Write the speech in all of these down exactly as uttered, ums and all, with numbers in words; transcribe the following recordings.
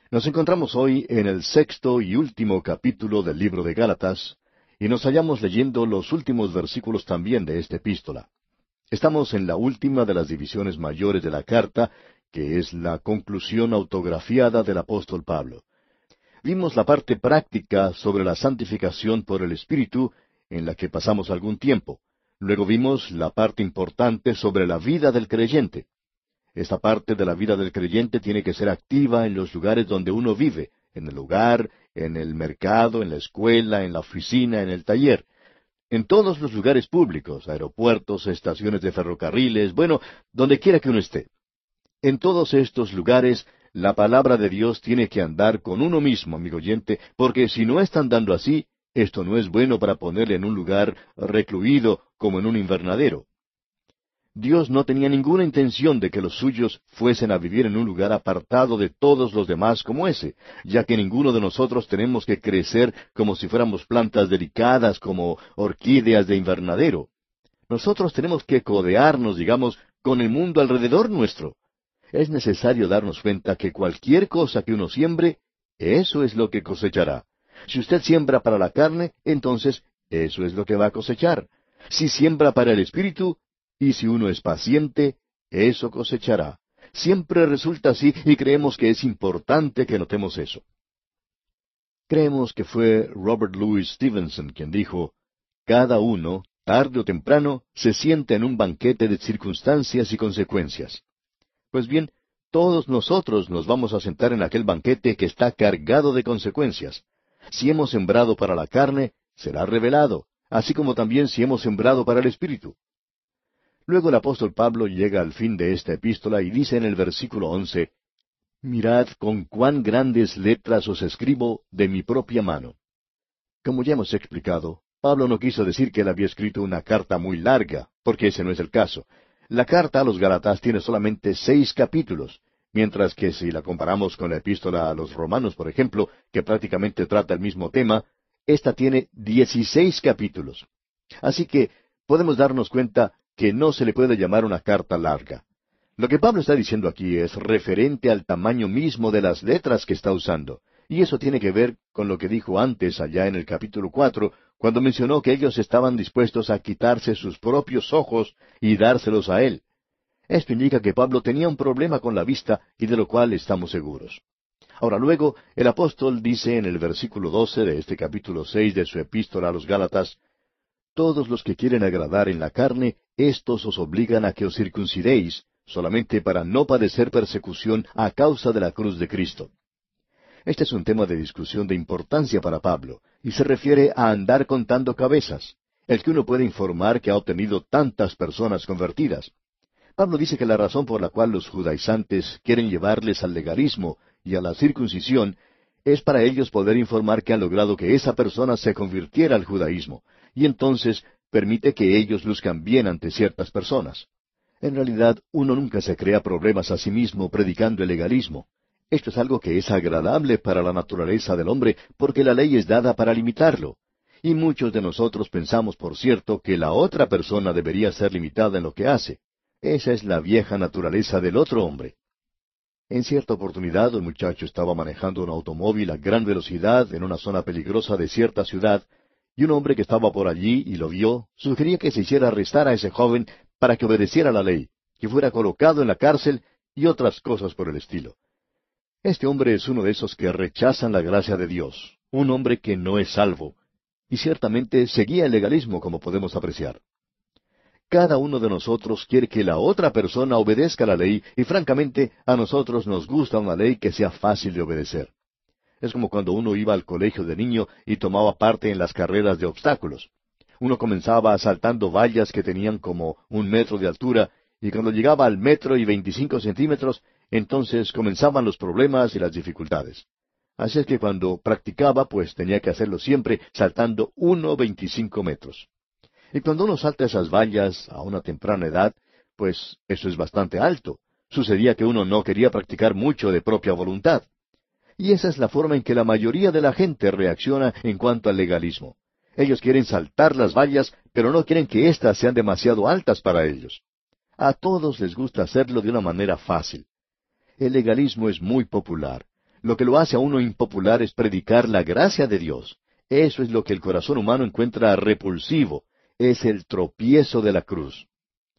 Nos encontramos hoy en el sexto y último capítulo del libro de Gálatas, y nos hallamos leyendo los últimos versículos también de esta epístola. Estamos en la última de las divisiones mayores de la carta, que es la conclusión autografiada del apóstol Pablo. Vimos la parte práctica sobre la santificación por el Espíritu, en la que pasamos algún tiempo. Luego vimos la parte importante sobre la vida del creyente. Esta parte de la vida del creyente tiene que ser activa en los lugares donde uno vive, en el hogar, en el mercado, en la escuela, en la oficina, en el taller, en todos los lugares públicos, aeropuertos, estaciones de ferrocarriles, bueno, donde quiera que uno esté. En todos estos lugares, la palabra de Dios tiene que andar con uno mismo, amigo oyente, porque si no está andando así, esto no es bueno para ponerle en un lugar recluido como en un invernadero. Dios no tenía ninguna intención de que los suyos fuesen a vivir en un lugar apartado de todos los demás como ese, ya que ninguno de nosotros tenemos que crecer como si fuéramos plantas delicadas como orquídeas de invernadero. Nosotros tenemos que codearnos, digamos, con el mundo alrededor nuestro. Es necesario darnos cuenta que cualquier cosa que uno siembre, eso es lo que cosechará. Si usted siembra para la carne, entonces eso es lo que va a cosechar. Si siembra para el Espíritu, y si uno es paciente, eso cosechará. Siempre resulta así y creemos que es importante que notemos eso. Creemos que fue Robert Louis Stevenson quien dijo, «Cada uno, tarde o temprano, se sienta en un banquete de circunstancias y consecuencias». Pues bien, todos nosotros nos vamos a sentar en aquel banquete que está cargado de consecuencias. Si hemos sembrado para la carne, será revelado, así como también si hemos sembrado para el Espíritu. Luego el apóstol Pablo llega al fin de esta epístola y dice en el versículo once, «Mirad con cuán grandes letras os escribo de mi propia mano». Como ya hemos explicado, Pablo no quiso decir que él había escrito una carta muy larga, porque ese no es el caso. La carta a los Gálatas tiene solamente seis capítulos, mientras que si la comparamos con la epístola a los Romanos, por ejemplo, que prácticamente trata el mismo tema, esta tiene dieciséis capítulos. Así que podemos darnos cuenta que no se le puede llamar una carta larga. Lo que Pablo está diciendo aquí es referente al tamaño mismo de las letras que está usando, y eso tiene que ver con lo que dijo antes allá en el capítulo cuatro, cuando mencionó que ellos estaban dispuestos a quitarse sus propios ojos y dárselos a él. Esto indica que Pablo tenía un problema con la vista y de lo cual estamos seguros. Ahora luego, el apóstol dice en el versículo doce de este capítulo seis de su epístola a los Gálatas, «Todos los que quieren agradar en la carne, éstos os obligan a que os circuncidéis, solamente para no padecer persecución a causa de la cruz de Cristo». Este es un tema de discusión de importancia para Pablo, y se refiere a andar contando cabezas, el que uno puede informar que ha obtenido tantas personas convertidas. Pablo dice que la razón por la cual los judaizantes quieren llevarles al legalismo y a la circuncisión es para ellos poder informar que han logrado que esa persona se convirtiera al judaísmo, y entonces permite que ellos luzcan bien ante ciertas personas. En realidad, uno nunca se crea problemas a sí mismo predicando el legalismo. Esto es algo que es agradable para la naturaleza del hombre, porque la ley es dada para limitarlo. Y muchos de nosotros pensamos, por cierto, que la otra persona debería ser limitada en lo que hace. Esa es la vieja naturaleza del otro hombre. En cierta oportunidad, un muchacho estaba manejando un automóvil a gran velocidad en una zona peligrosa de cierta ciudad, y un hombre que estaba por allí y lo vio, sugería que se hiciera arrestar a ese joven para que obedeciera la ley, que fuera colocado en la cárcel y otras cosas por el estilo. Este hombre es uno de esos que rechazan la gracia de Dios, un hombre que no es salvo, y ciertamente seguía el legalismo, como podemos apreciar. Cada uno de nosotros quiere que la otra persona obedezca la ley, y francamente a nosotros nos gusta una ley que sea fácil de obedecer. Es como cuando uno iba al colegio de niño y tomaba parte en las carreras de obstáculos. Uno comenzaba saltando vallas que tenían como un metro de altura, y cuando llegaba al metro y veinticinco centímetros, entonces comenzaban los problemas y las dificultades. Así es que cuando practicaba, pues tenía que hacerlo siempre saltando uno veinticinco metros. Y cuando uno salta esas vallas a una temprana edad, pues eso es bastante alto. Sucedía que uno no quería practicar mucho de propia voluntad. Y esa es la forma en que la mayoría de la gente reacciona en cuanto al legalismo. Ellos quieren saltar las vallas, pero no quieren que éstas sean demasiado altas para ellos. A todos les gusta hacerlo de una manera fácil. El legalismo es muy popular. Lo que lo hace a uno impopular es predicar la gracia de Dios. Eso es lo que el corazón humano encuentra repulsivo. Es el tropiezo de la cruz.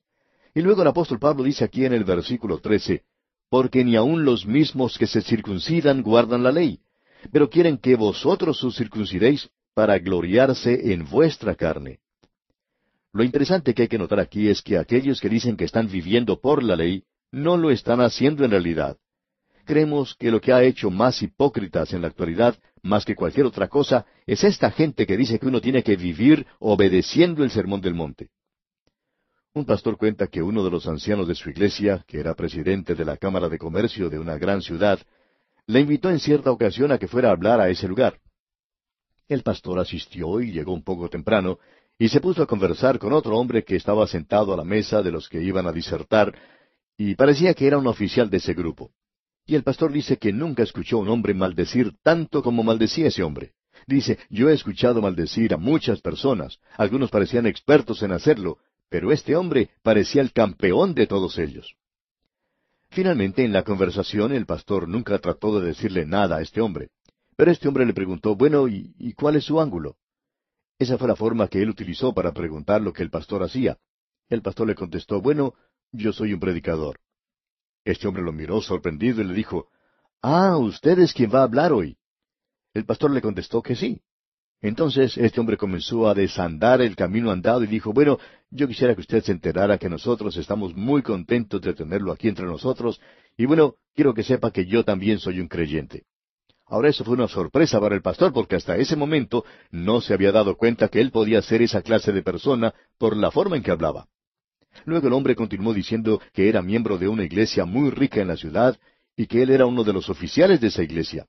Y luego el apóstol Pablo dice aquí en el versículo trece, porque ni aun los mismos que se circuncidan guardan la ley, pero quieren que vosotros os circuncidéis para gloriarse en vuestra carne. Lo interesante que hay que notar aquí es que aquellos que dicen que están viviendo por la ley, no lo están haciendo en realidad. Creemos que lo que ha hecho más hipócritas en la actualidad, más que cualquier otra cosa, es esta gente que dice que uno tiene que vivir obedeciendo el Sermón del Monte. Un pastor cuenta que uno de los ancianos de su iglesia, que era presidente de la Cámara de Comercio de una gran ciudad, le invitó en cierta ocasión a que fuera a hablar a ese lugar. El pastor asistió y llegó un poco temprano, y se puso a conversar con otro hombre que estaba sentado a la mesa de los que iban a disertar, y parecía que era un oficial de ese grupo. Y el pastor dice que nunca escuchó a un hombre maldecir tanto como maldecía ese hombre. Dice, yo he escuchado maldecir a muchas personas, algunos parecían expertos en hacerlo, pero este hombre parecía el campeón de todos ellos. Finalmente, en la conversación, el pastor nunca trató de decirle nada a este hombre. Pero este hombre le preguntó, bueno, ¿y, y cuál es su ángulo? Esa fue la forma que él utilizó para preguntar lo que el pastor hacía. El pastor le contestó, bueno, yo soy un predicador. Este hombre lo miró sorprendido y le dijo, ah, usted es quien va a hablar hoy. El pastor le contestó que sí. Entonces este hombre comenzó a desandar el camino andado y dijo, bueno, yo quisiera que usted se enterara que nosotros estamos muy contentos de tenerlo aquí entre nosotros, y bueno, quiero que sepa que yo también soy un creyente. Ahora eso fue una sorpresa para el pastor, porque hasta ese momento no se había dado cuenta que él podía ser esa clase de persona por la forma en que hablaba. Luego el hombre continuó diciendo que era miembro de una iglesia muy rica en la ciudad, y que él era uno de los oficiales de esa iglesia.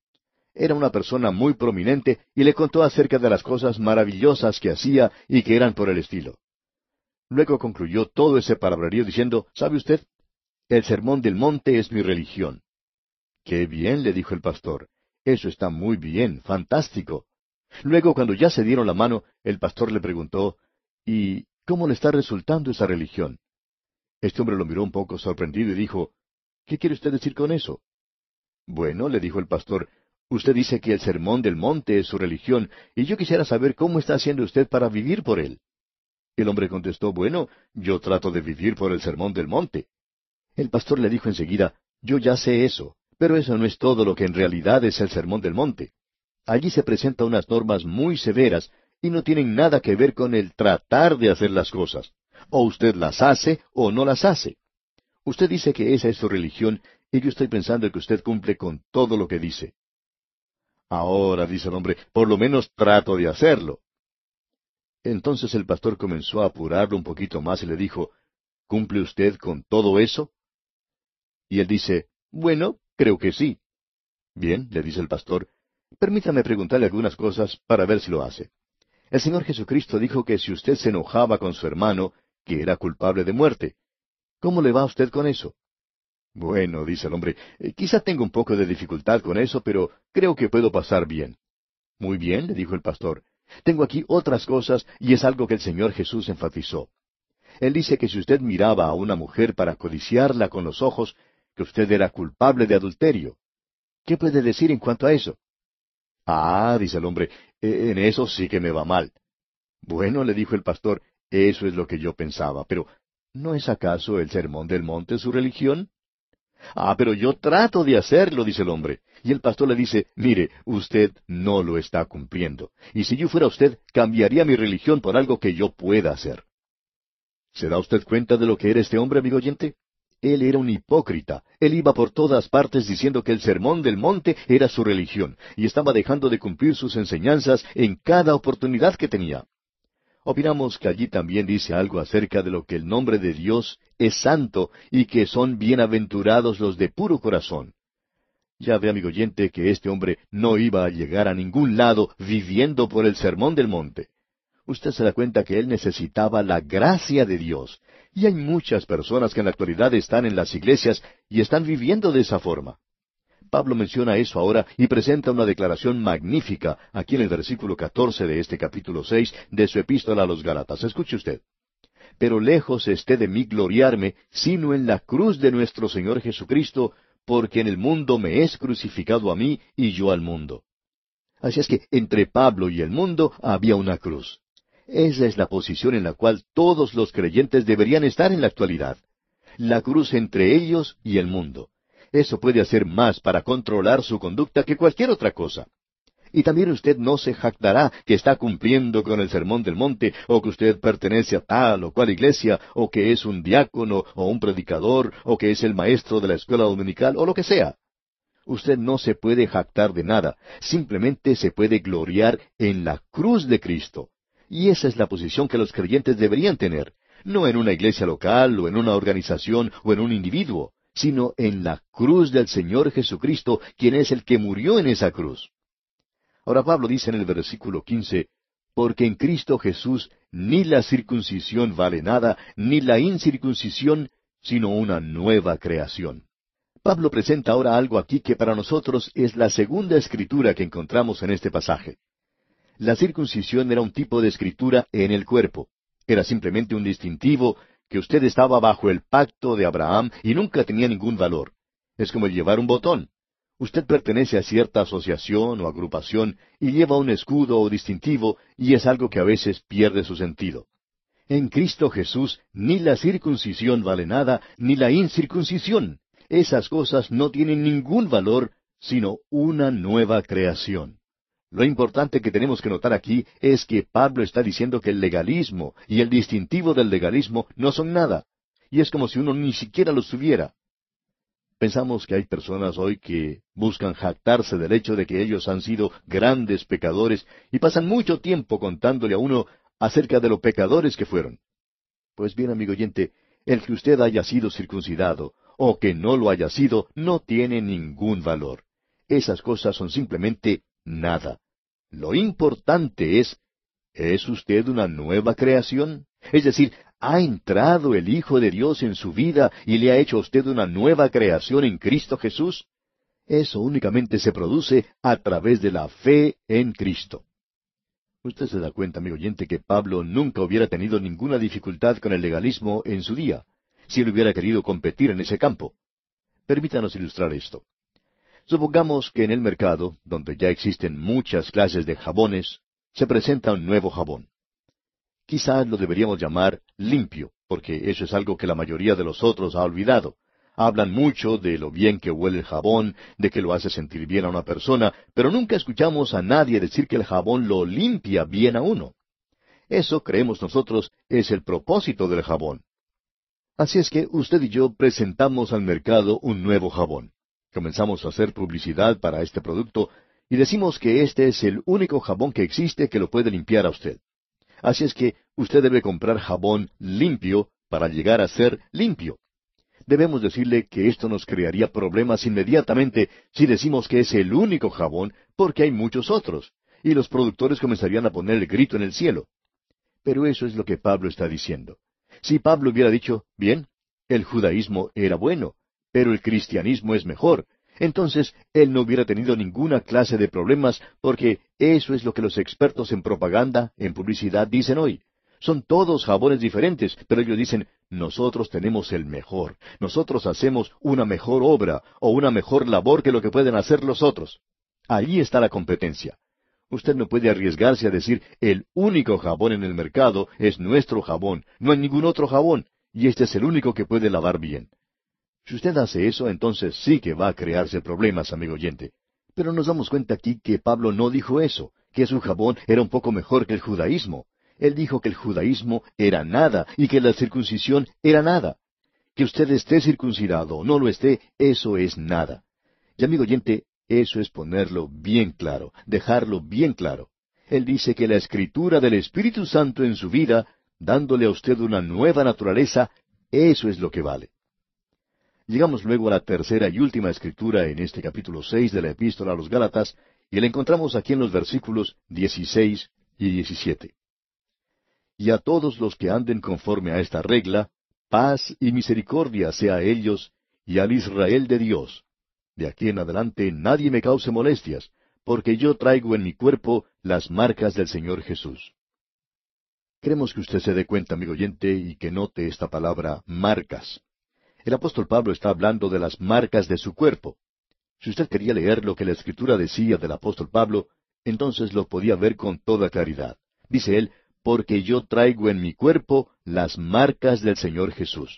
Era una persona muy prominente y le contó acerca de las cosas maravillosas que hacía y que eran por el estilo. Luego concluyó todo ese palabrerío diciendo, ¿sabe usted? El Sermón del Monte es mi religión. Qué bien, le dijo el pastor. Eso está muy bien, fantástico. Luego, cuando ya se dieron la mano, el pastor le preguntó, ¿y cómo le está resultando esa religión? Este hombre lo miró un poco sorprendido y dijo, ¿qué quiere usted decir con eso? Bueno, le dijo el pastor, usted dice que el Sermón del Monte es su religión, y yo quisiera saber cómo está haciendo usted para vivir por él. El hombre contestó, bueno, yo trato de vivir por el Sermón del Monte. El pastor le dijo enseguida, yo ya sé eso, pero eso no es todo lo que en realidad es el Sermón del Monte. Allí se presentan unas normas muy severas y no tienen nada que ver con el tratar de hacer las cosas. O usted las hace o no las hace. Usted dice que esa es su religión y yo estoy pensando que usted cumple con todo lo que dice. Ahora, dice el hombre, por lo menos trato de hacerlo. Entonces el pastor comenzó a apurarlo un poquito más y le dijo, ¿cumple usted con todo eso? Y él dice, bueno, creo que sí. Bien, le dice el pastor, permítame preguntarle algunas cosas para ver si lo hace. El Señor Jesucristo dijo que si usted se enojaba con su hermano, que era culpable de muerte. ¿Cómo le va a usted con eso? Bueno, dice el hombre, eh, quizá tenga un poco de dificultad con eso, pero creo que puedo pasar bien. Muy bien, le dijo el pastor. Tengo aquí otras cosas y es algo que el Señor Jesús enfatizó. Él dice que si usted miraba a una mujer para codiciarla con los ojos, que usted era culpable de adulterio. ¿Qué puede decir en cuanto a eso? Ah, dice el hombre, "e- en eso sí que me va mal. Bueno, le dijo el pastor, eso es lo que yo pensaba, pero ¿no es acaso el Sermón del Monte su religión? Ah, pero yo trato de hacerlo, dice el hombre. Y el pastor le dice, mire, usted no lo está cumpliendo. Y si yo fuera usted, cambiaría mi religión por algo que yo pueda hacer. ¿Se da usted cuenta de lo que era este hombre, amigo oyente? Él era un hipócrita. Él iba por todas partes diciendo que el Sermón del Monte era su religión, y estaba dejando de cumplir sus enseñanzas en cada oportunidad que tenía. Opinamos que allí también dice algo acerca de lo que el nombre de Dios es santo y que son bienaventurados los de puro corazón. Ya ve, amigo oyente, que este hombre no iba a llegar a ningún lado viviendo por el Sermón del Monte. Usted se da cuenta que él necesitaba la gracia de Dios. Y hay muchas personas que en la actualidad están en las iglesias y están viviendo de esa forma. Pablo menciona eso ahora y presenta una declaración magnífica aquí en el versículo catorce de este capítulo seis de su epístola a los Gálatas. Escuche usted. Pero lejos esté de mí gloriarme, sino en la cruz de nuestro Señor Jesucristo, porque en el mundo me es crucificado a mí y yo al mundo. Así es que entre Pablo y el mundo había una cruz. Esa es la posición en la cual todos los creyentes deberían estar en la actualidad. La cruz entre ellos y el mundo. Eso puede hacer más para controlar su conducta que cualquier otra cosa. Y también usted no se jactará que está cumpliendo con el Sermón del Monte, o que usted pertenece a tal o cual iglesia, o que es un diácono, o un predicador, o que es el maestro de la escuela dominical, o lo que sea. Usted no se puede jactar de nada, simplemente se puede gloriar en la cruz de Cristo. Y esa es la posición que los creyentes deberían tener, no en una iglesia local, o en una organización, o en un individuo, sino en la cruz del Señor Jesucristo, quien es el que murió en esa cruz. Ahora Pablo dice en el versículo quince, porque en Cristo Jesús ni la circuncisión vale nada, ni la incircuncisión, sino una nueva creación. Pablo presenta ahora algo aquí que para nosotros es la segunda escritura que encontramos en este pasaje. La circuncisión era un tipo de escritura en el cuerpo. Era simplemente un distintivo que usted estaba bajo el pacto de Abraham y nunca tenía ningún valor. Es como el llevar un botón. Usted pertenece a cierta asociación o agrupación y lleva un escudo o distintivo y es algo que a veces pierde su sentido. En Cristo Jesús ni la circuncisión vale nada, ni la incircuncisión. Esas cosas no tienen ningún valor, sino una nueva creación. Lo importante que tenemos que notar aquí es que Pablo está diciendo que el legalismo y el distintivo del legalismo no son nada, y es como si uno ni siquiera los tuviera. Pensamos que hay personas hoy que buscan jactarse del hecho de que ellos han sido grandes pecadores y pasan mucho tiempo contándole a uno acerca de lo pecadores que fueron. Pues bien, amigo oyente, el que usted haya sido circuncidado o que no lo haya sido no tiene ningún valor. Esas cosas son simplemente nada. Lo importante es, ¿es usted una nueva creación? Es decir, ¿ha entrado el Hijo de Dios en su vida y le ha hecho a usted una nueva creación en Cristo Jesús? Eso únicamente se produce a través de la fe en Cristo. Usted se da cuenta, amigo oyente, que Pablo nunca hubiera tenido ninguna dificultad con el legalismo en su día, si él hubiera querido competir en ese campo. Permítanos ilustrar esto. Supongamos que en el mercado, donde ya existen muchas clases de jabones, se presenta un nuevo jabón. Quizás lo deberíamos llamar limpio, porque eso es algo que la mayoría de los otros ha olvidado. Hablan mucho de lo bien que huele el jabón, de que lo hace sentir bien a una persona, pero nunca escuchamos a nadie decir que el jabón lo limpia bien a uno. Eso, creemos nosotros, es el propósito del jabón. Así es que usted y yo presentamos al mercado un nuevo jabón. Comenzamos a hacer publicidad para este producto y decimos que este es el único jabón que existe que lo puede limpiar a usted. Así es que usted debe comprar jabón limpio para llegar a ser limpio. Debemos decirle que esto nos crearía problemas inmediatamente si decimos que es el único jabón, porque hay muchos otros, y los productores comenzarían a poner el grito en el cielo. Pero eso es lo que Pablo está diciendo. Si Pablo hubiera dicho, bien, el judaísmo era bueno, pero el cristianismo es mejor, entonces él no hubiera tenido ninguna clase de problemas, porque eso es lo que los expertos en propaganda, en publicidad, dicen hoy. Son todos jabones diferentes, pero ellos dicen, nosotros tenemos el mejor, nosotros hacemos una mejor obra o una mejor labor que lo que pueden hacer los otros. Ahí está la competencia. Usted no puede arriesgarse a decir, el único jabón en el mercado es nuestro jabón, no hay ningún otro jabón, y este es el único que puede lavar bien. Si usted hace eso, entonces sí que va a crearse problemas, amigo oyente. Pero nos damos cuenta aquí que Pablo no dijo eso, que su jabón era un poco mejor que el judaísmo. Él dijo que el judaísmo era nada y que la circuncisión era nada. Que usted esté circuncidado o no lo esté, eso es nada. Y amigo oyente, eso es ponerlo bien claro, dejarlo bien claro. Él dice que la escritura del Espíritu Santo en su vida, dándole a usted una nueva naturaleza, eso es lo que vale. Llegamos luego a la tercera y última escritura en este capítulo seis de la Epístola a los Gálatas, y la encontramos aquí en los versículos dieciséis y diecisiete. Y a todos los que anden conforme a esta regla, paz y misericordia sea a ellos y al Israel de Dios. De aquí en adelante nadie me cause molestias, porque yo traigo en mi cuerpo las marcas del Señor Jesús. Queremos que usted se dé cuenta, amigo oyente, y que note esta palabra marcas. El apóstol Pablo está hablando de las marcas de su cuerpo. Si usted quería leer lo que la Escritura decía del apóstol Pablo, entonces lo podía ver con toda claridad. Dice él, porque yo traigo en mi cuerpo las marcas del Señor Jesús.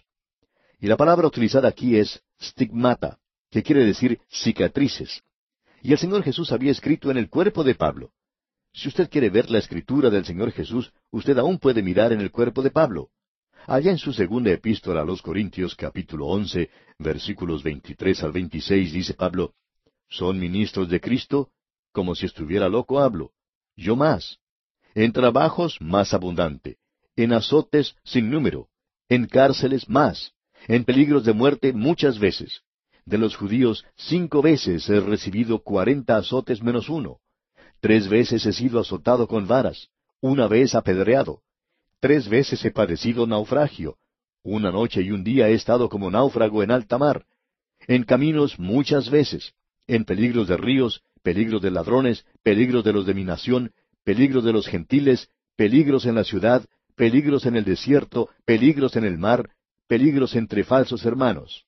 Y la palabra utilizada aquí es stigmata, que quiere decir cicatrices. Y el Señor Jesús había escrito en el cuerpo de Pablo. Si usted quiere ver la escritura del Señor Jesús, usted aún puede mirar en el cuerpo de Pablo. Allá en su segunda epístola a los Corintios, capítulo once, versículos veintitrés al veintiséis, dice Pablo, «Son ministros de Cristo, como si estuviera loco hablo. Yo más. En trabajos más abundante. En azotes sin número. En cárceles más. En peligros de muerte muchas veces. De los judíos cinco veces he recibido cuarenta azotes menos uno. Tres veces he sido azotado con varas. Una vez apedreado. Tres veces he padecido naufragio. Una noche y un día he estado como náufrago en alta mar. En caminos muchas veces. En peligros de ríos, peligros de ladrones, peligros de los de mi nación, peligros de los gentiles, peligros en la ciudad, peligros en el desierto, peligros en el mar, peligros entre falsos hermanos».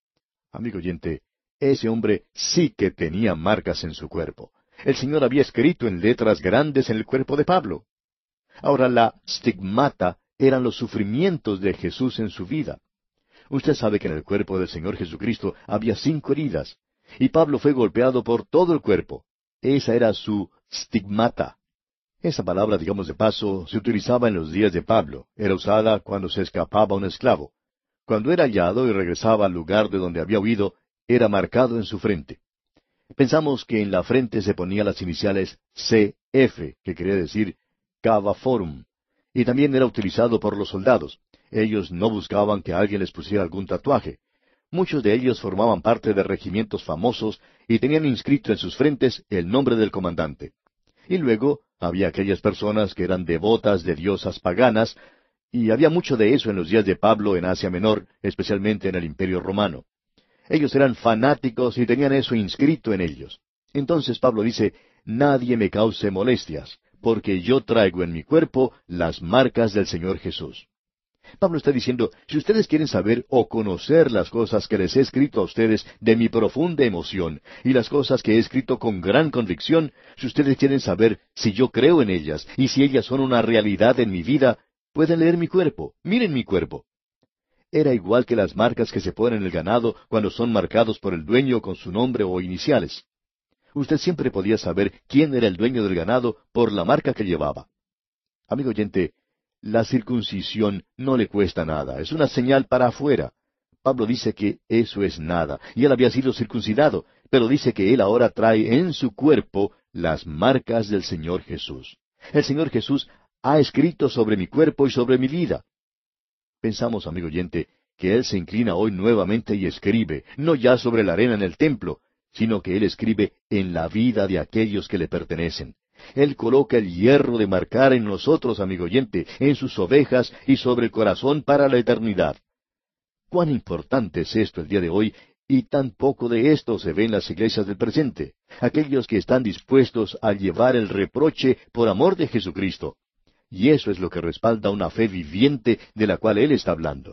Amigo oyente, ese hombre sí que tenía marcas en su cuerpo. El Señor había escrito en letras grandes en el cuerpo de Pablo. Ahora, la stigmata eran los sufrimientos de Jesús en su vida. Usted sabe que en el cuerpo del Señor Jesucristo había cinco heridas, y Pablo fue golpeado por todo el cuerpo. Esa era su stigmata. Esa palabra, digamos de paso, se utilizaba en los días de Pablo. Era usada cuando se escapaba un esclavo. Cuando era hallado y regresaba al lugar de donde había huido, era marcado en su frente. Pensamos que en la frente se ponían las iniciales C F, que quería decir Cava Forum, y también era utilizado por los soldados. Ellos no buscaban que alguien les pusiera algún tatuaje. Muchos de ellos formaban parte de regimientos famosos y tenían inscrito en sus frentes el nombre del comandante. Y luego había aquellas personas que eran devotas de diosas paganas, y había mucho de eso en los días de Pablo en Asia Menor, especialmente en el Imperio Romano. Ellos eran fanáticos y tenían eso inscrito en ellos. Entonces Pablo dice, «Nadie me cause molestias, porque yo traigo en mi cuerpo las marcas del Señor Jesús». Pablo está diciendo, si ustedes quieren saber o conocer las cosas que les he escrito a ustedes de mi profunda emoción, y las cosas que he escrito con gran convicción, si ustedes quieren saber si yo creo en ellas, y si ellas son una realidad en mi vida, pueden leer mi cuerpo, miren mi cuerpo. Era igual que las marcas que se ponen en el ganado cuando son marcados por el dueño con su nombre o iniciales. Usted siempre podía saber quién era el dueño del ganado por la marca que llevaba. Amigo oyente, la circuncisión no le cuesta nada, es una señal para afuera. Pablo dice que eso es nada, y él había sido circuncidado, pero dice que él ahora trae en su cuerpo las marcas del Señor Jesús. El Señor Jesús ha escrito sobre mi cuerpo y sobre mi vida. Pensamos, amigo oyente, que Él se inclina hoy nuevamente y escribe, no ya sobre la arena en el templo, sino que Él escribe en la vida de aquellos que le pertenecen. Él coloca el hierro de marcar en nosotros, amigo oyente, en sus ovejas y sobre el corazón para la eternidad. Cuán importante es esto el día de hoy, y tan poco de esto se ve en las iglesias del presente. Aquellos que están dispuestos a llevar el reproche por amor de Jesucristo. Y eso es lo que respalda una fe viviente de la cual Él está hablando.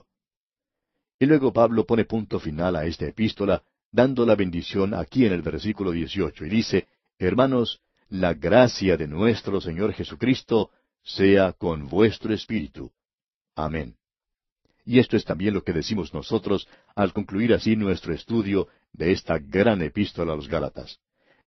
Y luego Pablo pone punto final a esta epístola, dando la bendición aquí en el versículo dieciocho, y dice, «Hermanos, la gracia de nuestro Señor Jesucristo sea con vuestro espíritu. Amén». Y esto es también lo que decimos nosotros al concluir así nuestro estudio de esta gran epístola a los Gálatas.